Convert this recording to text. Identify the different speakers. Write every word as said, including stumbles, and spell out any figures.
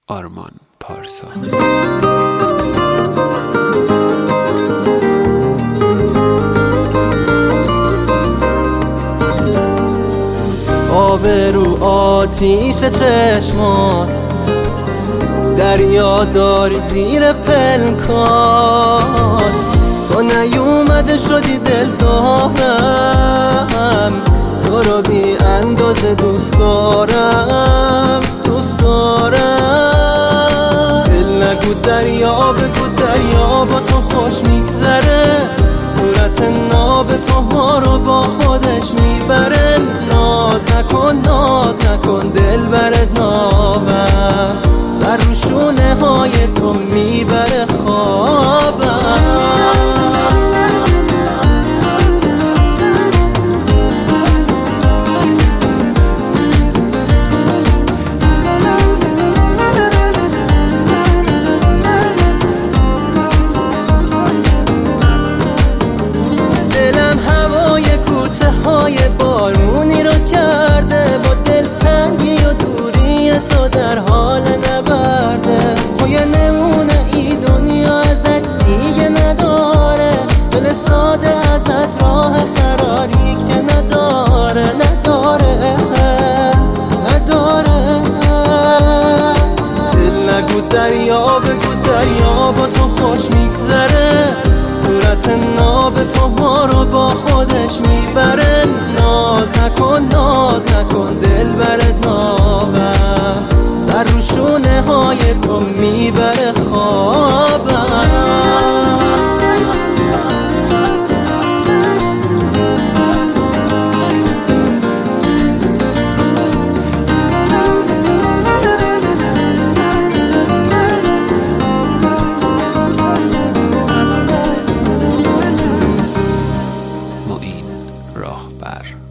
Speaker 1: آرمان پارسا.
Speaker 2: آب رو آتیش چشمات، دریا داری زیر پلکات. تو نیومده شدی دل دارم، تو رو بی اندازه دوست دارم دوست دارم. دل نگو دریا، بگو دریا با تو خوش میگذره. صورت ناب تو ما رو با خودش میبره. ناز نکن ناز نکن دل برد نابم، سر رو شونه های تو میبره خوابم. بارونی رو کرده با دلتنگی و دوری تو در حال نبرده. خو یه نمونه ای دنیا ازت دیگه نداره، دل ساده ازت راه فراری که نداره نداره نداره. دل نگو دریا، بگو دریا با تو خوش میگذره. صورت ناب تو ما رو با خودش میبره. ناز نکن ناز نکن دل برد نابم، سر رو شونه های تو میبره خوابم.
Speaker 1: معین راهبر.